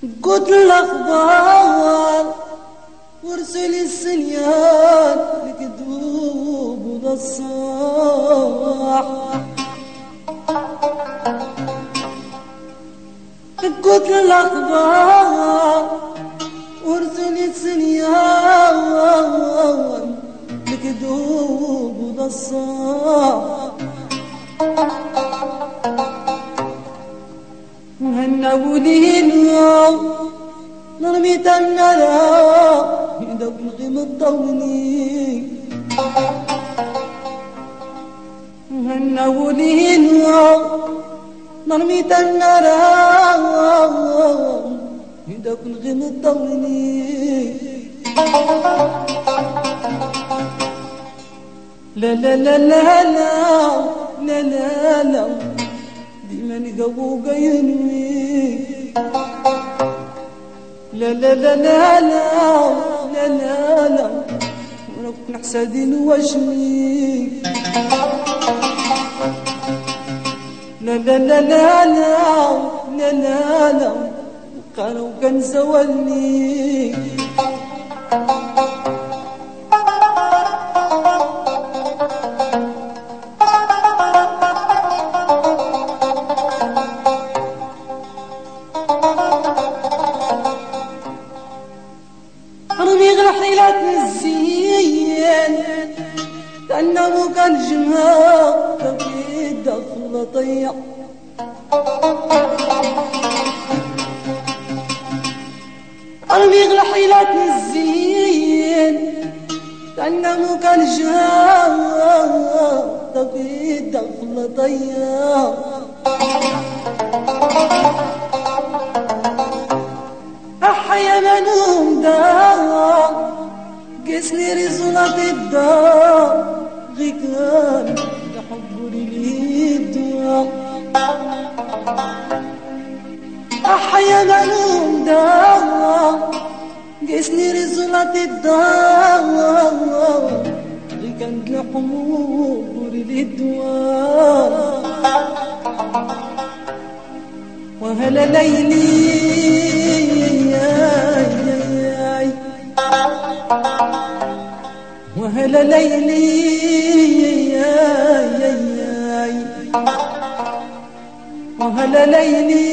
قلت الأخبار وارسل السنيان لكذوب ونصاح. قلت الأخبار وارسل السنيان لكذوب ونصاح. هنوا لي اليوم نرمي تنرى يدوب الغيم الطوني. هنوا لي اليوم نرمي تنرى يدوب الغيم الطوني. لا لا لا لا لا لا لا لا ديما نقوق ينوي. لا لا لا لا لا لا لا لا ونكون حسادين وشمي. لا لا لا لا لا لا لا لا قالوا كان زولني. كأنه كان جمال في دخل طيع. قلبي يغلى حيلات الزين كأنه كان جمال في دخل طيع. أحيا منهم دار قسني رزولة الدار غيكان يحب لي الدواء. أحيا منهم دار قسني رزولة الدار غيكان يحب لي الدواء. وهلا ليلي وهلا ليلي وهلا ليلي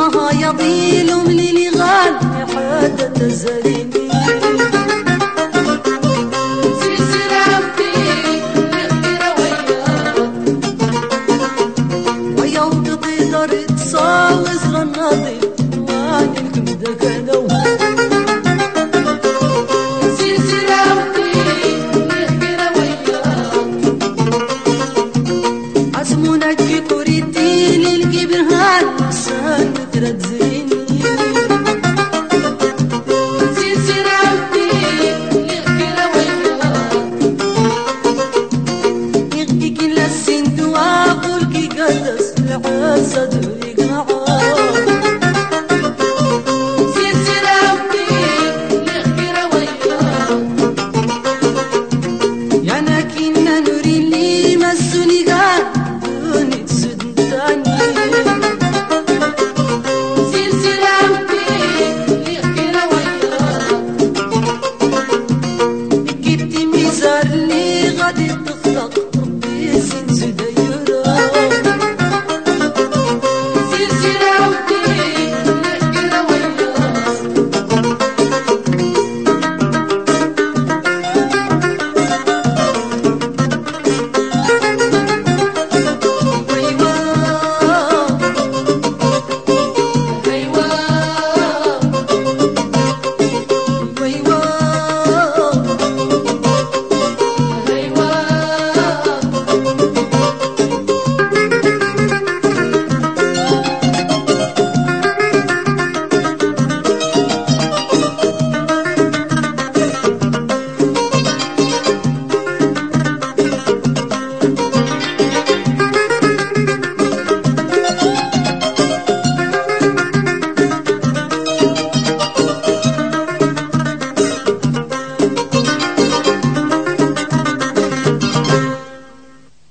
يضيل منين يغني حتى تزرين